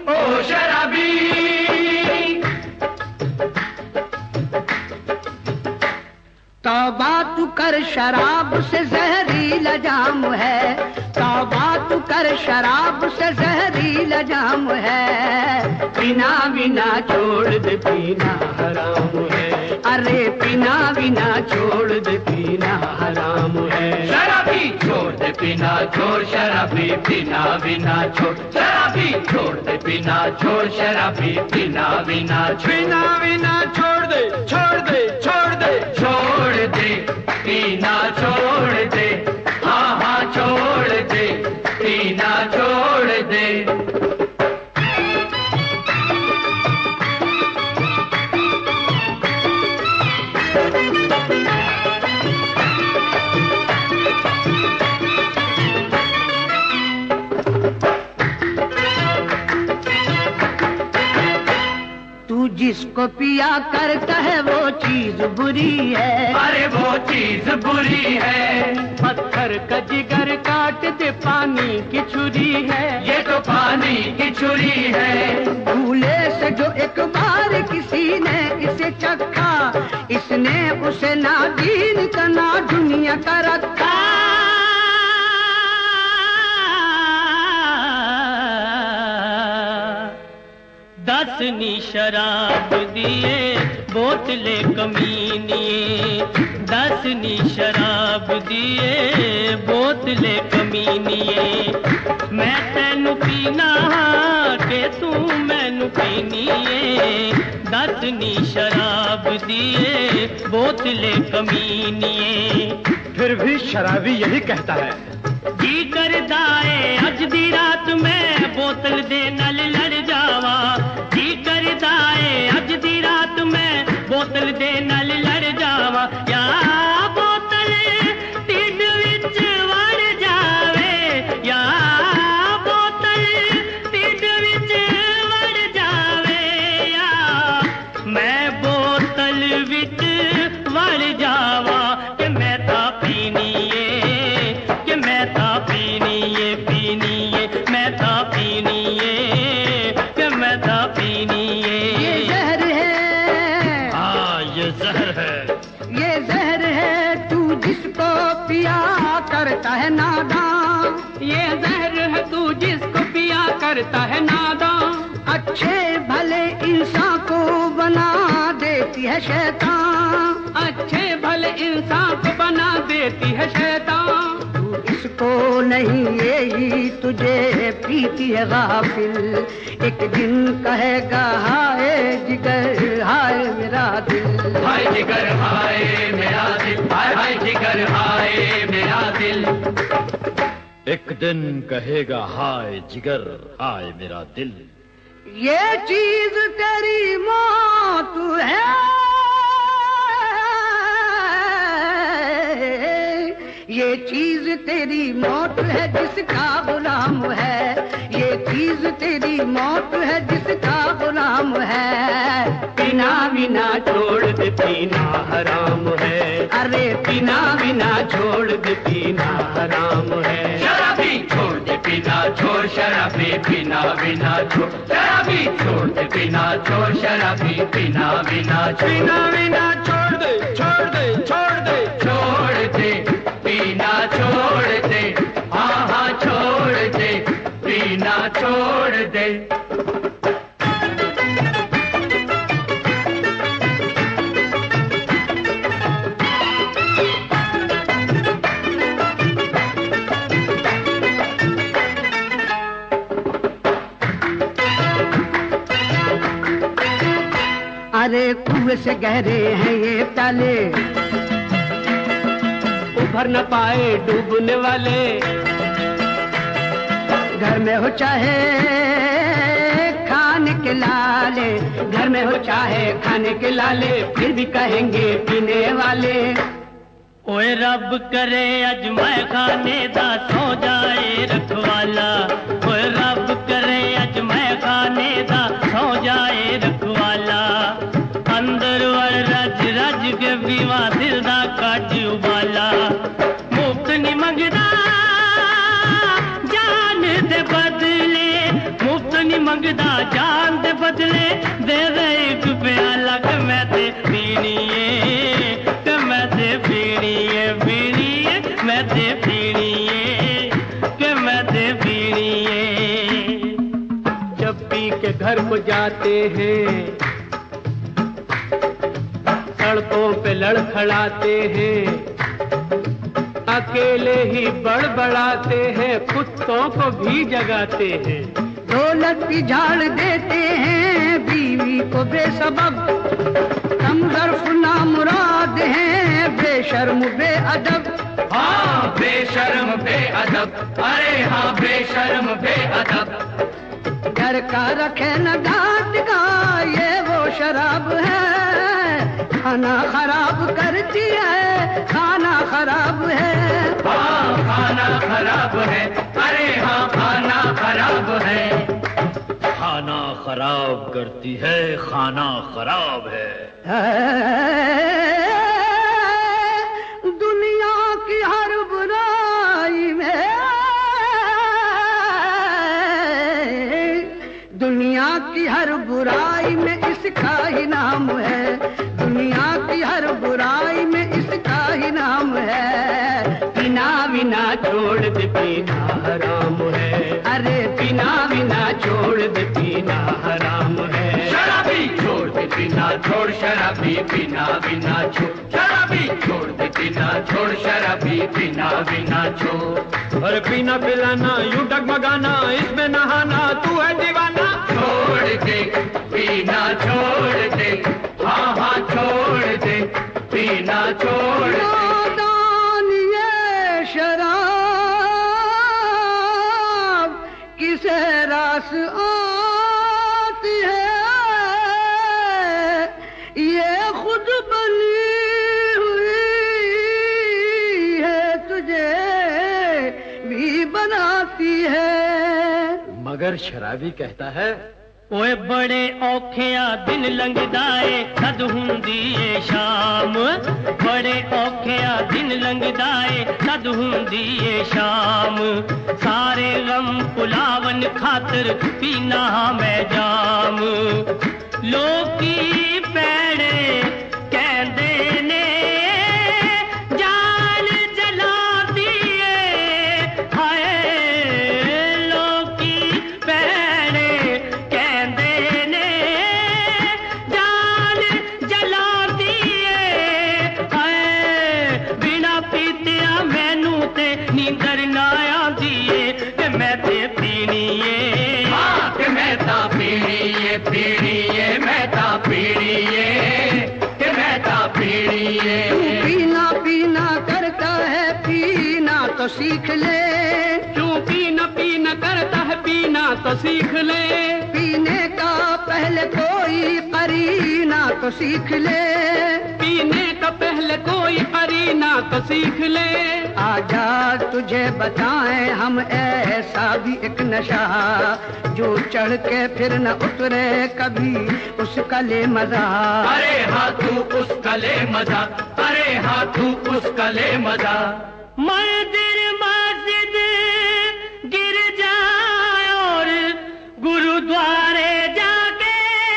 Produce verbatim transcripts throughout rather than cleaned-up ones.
ओ शराबी। तौबा तू कर शराब से जहरीला जाम है, तौबा तू कर शराब से जहरीला जाम है। पीना बिना छोड़ दे पीना हराम है, अरे पीना बिना छोड़ दे पीना हराम है। शराबी छोड़ दे पीना छोड़ शराबी पीना बिना छोड़, शराबी छोड़ दे पीना छोड़ शराबी पीना बिना पीना बिना छोड़ दे छोड़ दे छोड़ दे छोड़ दे पीना छोड़ दे, हाँ हाँ छोड़ दे पीना छोड़ दे। जिसको पिया करता है वो चीज बुरी है, अरे वो चीज बुरी है। पत्थर का जिगर काट दे पानी की छुरी है, ये तो पानी की छुरी है। भूले से जो एक बार किसी ने इसे चखा, इसने उसे ना दीन का ना दुनिया का रखा। दसनी शराब दिए बोतले कमीनिए, दसनी शराब दिए बोतले कमीनिए। मैं तेनू पीना के तू मैनू पीनीए, दसनी शराब दिए बोतले कमीनिए। फिर भी शराबी यही कहता है, जी करदा है अज दी रात में बोतल दे नल लड़ जावा, जी करदा है अज दी रात में बोतल दे नल लड़ जावा। या बोतल ढिड विच वड़ जावे, या बोतल ढिड विच वड़ जावे, या मैं बोतल विच वड़ जावा कि मैं ता पीनीए, कि मैं ता पीनीए पीनीए, मैं ता पीनीए, कि मैं ता पीनीए। ये जहर है, हाँ ये जहर है, ये जहर है तू जिसको पिया करता है नादान, ये जहर है तू जिसको पिया करता है नादान। अच्छे भले इंसान को बना देती है शैतान, अच्छे भले इंसान को बना देती है शैतान। तू इसको नहीं यही तुझे पीती है गाफिल, एक दिन कहेगा हाय जिगर हाय मेरा दिल, हाय जिगर हाय मेरा दिल, हाय हाय जिगर हाय मेरा दिल। एक दिन कहेगा हाय जिगर हाय मेरा दिल। ये चीज तेरी मौत है, ये चीज तेरी मौत है जिसका गुलाम है, ये चीज तेरी मौत है जिसका गुलाम है। पीना बिना छोड़ दे पीना हराम है, अरे पीना बिना छोड़ दे पीना हराम है। शराबी छोड़ दे पीना छोड़ शराबी पीना बिना छोड़, शराबी छोड़ दे पीना छोड़ शराबी पीना बिना छोड़, पीना बिना छोड़ दे छोड़ दे छोड़ दे छोड़ दे पीना छोड़ दे, हाँ हाँ छोड़ दे पीना छोड़ दे। अरे कुएं से गहरे हैं ये ताले, उभर न पाए डूबने वाले। घर में हो चाहे खाने के लाले, घर में हो चाहे खाने के लाले, फिर भी कहेंगे पीने वाले। ओए रब करे अज मैं खाने दा सो जाए रखवाला, ओए रब करे अज मैं खाने दा सो जाए रखवाला। अंदर वल रज रज के विवा दिल दा कट उबाला, मुफ्त नहीं मंगदा जान दे बदले, मुफ्त नहीं मंगदा जान दे बदले दे दे एक प्याला के मैं ते पीनी है के मैं ते पीनी है पीनी है मैं ते पीनी है के मैं ते पीनी है। जब पी के घर को जाते हैं सड़कों पे लड़खड़ाते हैं, अकेले ही बड़बड़ाते हैं, कुत्तों को भी जगाते हैं। दौलत की झाड़ देते हैं बीवी को बेसबब, कमजर्फ नामुराद हैं बेशर्म बेअदब। हाँ बेशर्म बेअदब, अरे हाँ बेशर्म बेअदब। घर का रखे न डांट का ये वो शराब है, खाना खराब करती है खाना खराब है। हाँ खाना खराब है, अरे हाँ खाना खराब है। खाना खराब करती है खाना खराब है। दुनिया की हर बुराई में दुनिया की हर बुराई में इसका ही नाम है, दुनिया की हर बुराई में इसका ही नाम है। बिना बिना छोड़ दे पीना हराम है, अरे बिना बिना छोड़ दे पीना हराम है। शराबी छोड़ दे पीना छोड़ शराबी बिना बिना छोड़, शराबी छोड़ दे पीना छोड़ शराबी बिना बिना छोड़। और पीना पिलाना यूं डगमगाना इसमें नहाना तू है दीवाना। छोड़ दे पीना छोड़ दे, हाँ हाँ छोड़ दे पीना छोड़ दे। नादान ये शराब किसे रास आती है, ये खुद बनी हुई है तुझे भी बनाती है। मगर शराबी कहता है ओए बड़े औखिया दिन लंघदाए सद हुंदी ए शाम, बड़े औखिया दिन लंघदाए सद हुंदी ए शाम। सारे गम पुलावन खातिर पीना मैं जाम, लोकी पैड़े कहंदे ने जान जला दिए, हाय लोकी पैड़े कहंदे ने जान जला दिए, हाय बिना पीतिया मैनू ते नींदर ना आंदी ए ते मैं ते पीनी ए। हाँ कि मैं ता पीनी ए पीनी ए मैं ता पीनी ए कि मैं ता पीनी ए। तू पीना पीना करता है पीना तो सीख ले, क्यों पीना पीना करता है पीना तो सीख ले। पीने का पहले कोई करीना तो सीख ले, पीने का पहले कोई करीना तो सीख ले। आजा तुझे बताएं हम ऐसा भी एक नशा, जो चढ़ के फिर न उतरे कभी उसका ले मजा। अरे हाँ तू उसका ले मजा, अरे हाँ तू उसका ले मजा। मंदिर मस्जिद गिर जाए और गुरुद्वारे जाके,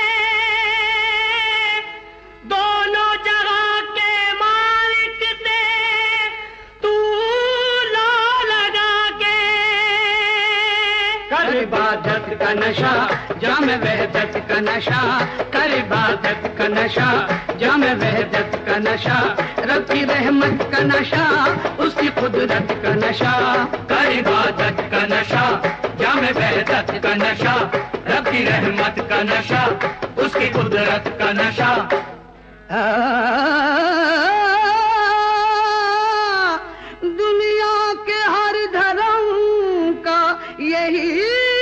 दोनों जगह के मालिक से तू लो लगा के। कर इबादत का नशा जाम वहदत का नशा, कर इबादत का नशा जाम वहदत का नशा। रब की रहमत का नशा उसकी कुदरत का नशा, कर इबादत का नशा जाम वहदत का नशा। रब की रहमत का नशा उसकी कुदरत का नशा। आ, दुनिया के हर धर्म का यही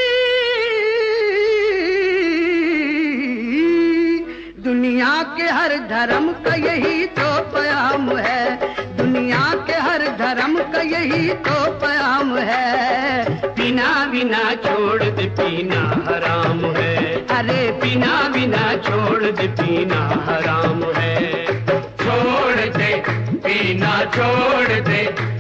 दुनिया के हर धर्म का यही तो प्याम है, दुनिया के हर धर्म का यही तो प्याम है। बिना बिना छोड़ दे पीना हराम है, अरे बिना बिना छोड़ दे पीना हराम है। छोड़ दे पीना छोड़ दे